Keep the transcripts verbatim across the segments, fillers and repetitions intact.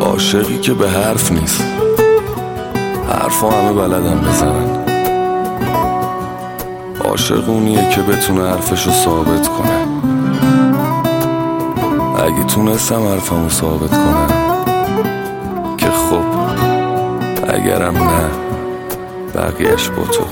عاشقی که به حرف نیست، حرفا همه بلدن بزنن. عاشق اونیه که بتونه حرفشو ثابت کنه. اگه تونستم حرفمو ثابت کنم که خب، اگرم نه بقیهش با تو.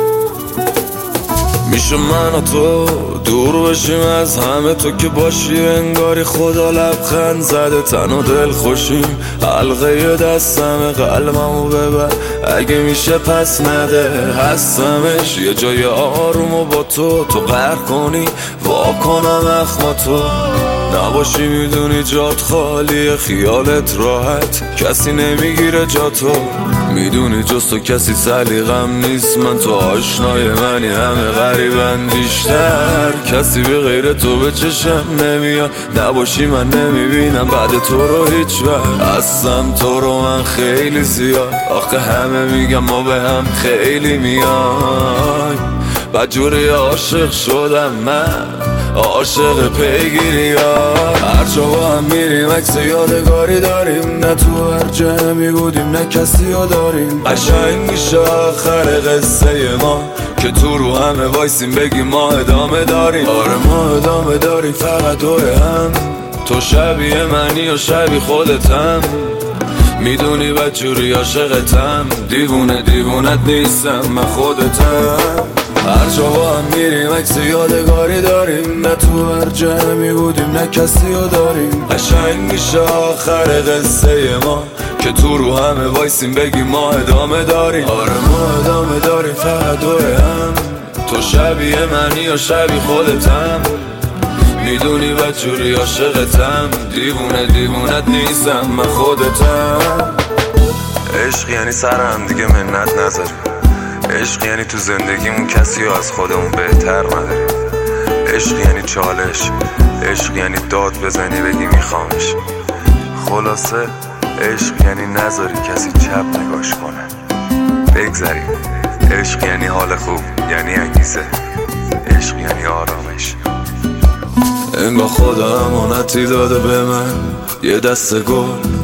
میشه من و تو دور بشیم از همه، تو که باشی انگاری خدا لبخند زده. تن و دل خوشیم، حلقه دستم قلبمو ببر اگه میشه پس نده. هستمش یه جای آرومو با تو، تو قهر کنی واکنم اخما تو نباشی. میدونی جات خالیه، خیالت راحت، کسی نمیگیره جا تو. میدونی جز تو کسی سلیقم نیست، من تو آشنای منی، همه غریبن بیشتر. کسی به غیر تو به چشم نمیاد، نباشی من نمیبینم بعد تو رو هیچ وقت. هستم تو رو من خیلی زیاد، آخه همه میگم ما به هم خیلی میای. بدجوری عاشق شدم من، عاشق پیگیری ها. هر جا با هم میریم عکس یادگاری داریم، نه تو هر جمعی بودیم نه کسی ها داریم. قشنگ میشه آخر قصه ما که تو رو همه وایسیم بگیم ما ادامه داریم. آره ما ادامه داریم فقط دور هم، تو شبیه منی و شبیه خودتم. میدونی بدجوری عاشقتم، دیوونه دیوونت نیستم من خودتم. هر جا با هم میریم عکس یادگاری داریم، نه تو هر جمعی بودیم نه کسی ها داریم. قشنگ میشه آخر قصه ما که تو رو همه وایسیم بگیم ما ادامه داریم. آره ما ادامه داریم فقط دور هم، تو شبیه منی و شبیه خودتم. میدونی بدجوری عاشقتم، دیوونه دیوونت نیستم من خودتم. عشق یعنی سر هم دیگه منت نذاریم، عشق یعنی تو زندگیمون کسی رو از خودمون بهتر نداریم. عشق یعنی چالش، عشق یعنی داد بزنی بگی میخوامش. خلاصه عشق یعنی نذاری کسی چپ نگاش کنه، بگذریم. عشق یعنی حال خوب، یعنی انگیزه، عشق یعنی آرامش. انگار خدا امانتی داده به من یه دسته گل،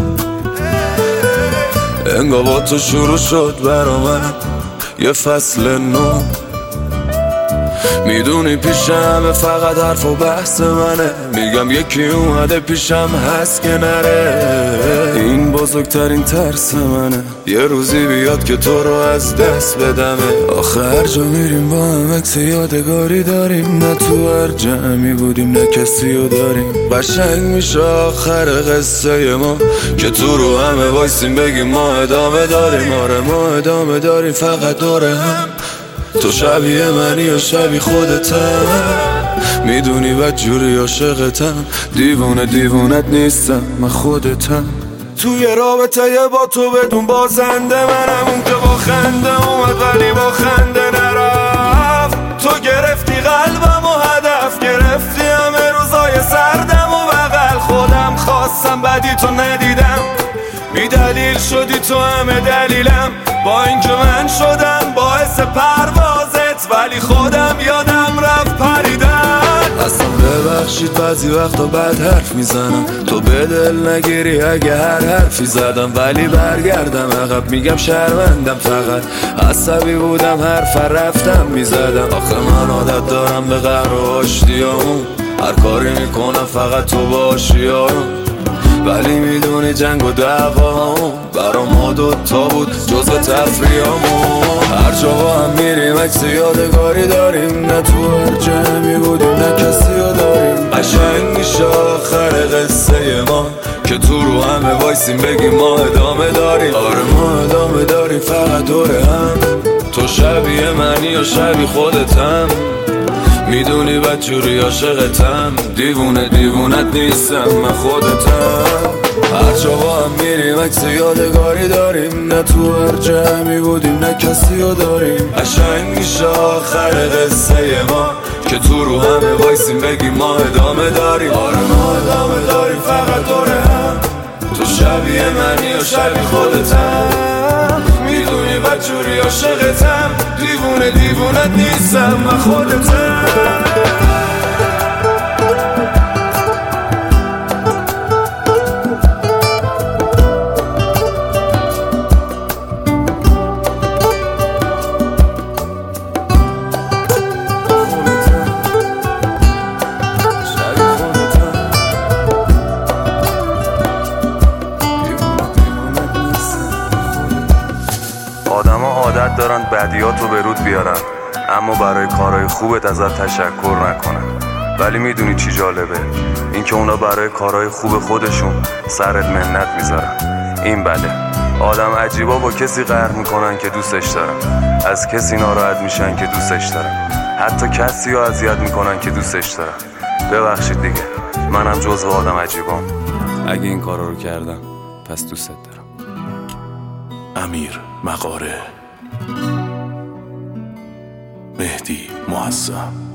انگار با تو شروع شد برا من یه فصل نو. میدونی پیشم فقط حرف و بحث منه، میگم یکی اومده پیشم هست که نره. این بزرگترین ترس منه، یه روزی بیاد که تو رو از دست بدمه. آخه هر جا میریم با هم عکس یادگاری داریم، نه تو هر جمعی بودیم نه کسی رو داریم. قشنگ میشه آخر قصه ما که تو رو همه وایسیم بگیم ما ادامه داریم. آره ما ادامه داریم فقط دور هم، تو شبیه منی و شبیه خودتم. میدونی بدجوری عاشقتم، دیوونه دیوونت نیستم من خودتم. توی رابطه با تو بدون بازنده منم، اون که با خنده اومد ولی با خنده نرفت. تو گرفتی قلبم و هدف گرفتی همه روزای سردم و بغل خودم خواستم بدی تو ندیدم. بی دلیل شدی تو همه دلیلم، با اینکه من شدم باعث پروازت ولی خودم یادم رفت پریدن. اصلا ببخشید بعضی وقتا بد حرف میزنم، تو به دل نگیری اگه هر حرفی زدم. ولی برگردم عقب میگم شرمندم، فقط عصبی بودم حرف رفتم میزدم. آخه من عادت دارم به قهر و آشتیامون، هر کاری میکنم فقط تو باشی آروم. ولی میدونی جنگ و دعوامون برا ما دوتا بود جزو تفریامون. هر جا با هم میریم عکس یادگاری داریم، نه تو هر جمعی بودیم نه کسی رو داریم. قشنگ میشه آخر قصه ما که تو رو همه وایسیم بگیم ما ادامه داریم. آره ما ادامه داریم فقط دور هم، تو شبیه منی و شبیه خودتم. میدونی بدجوری عاشقتم، دیوونه دیوونت نیستم من خودتم. هر جا با هم میریم عکس یادگاری داریم، نه تو هر جمعی بودیم نه کسی رو داریم. قشنگ میشه آخر قصه ما که تو رو همه وایسیم بگیم ما ادامه داریم. آره ما ادامه داریم فقط دور هم، تو شبیه منی و شبیه خودتم. میدونی بدجوری عاشقتم، دیوونه دیوونت نیستم من خودتم. بدیاتو به رود بیارن اما برای کارهای خوبت ازت تشکر نکنن. ولی میدونی چی جالبه؟ اینکه اونا برای کارهای خوب خودشون سرت منت میذارن. این بله، آدم عجیبا با کسی قهر میکنن که دوستش دارن، از کسی ناراحت میشن که دوستش دارن، حتی کسی رو اذیت میکنن که دوستش دارن. ببخشید دیگه، منم جزو آدم عجیبام. اگه این کارا رو کردم پس دوستت دارم. امیر مغاره، مهدی معظم.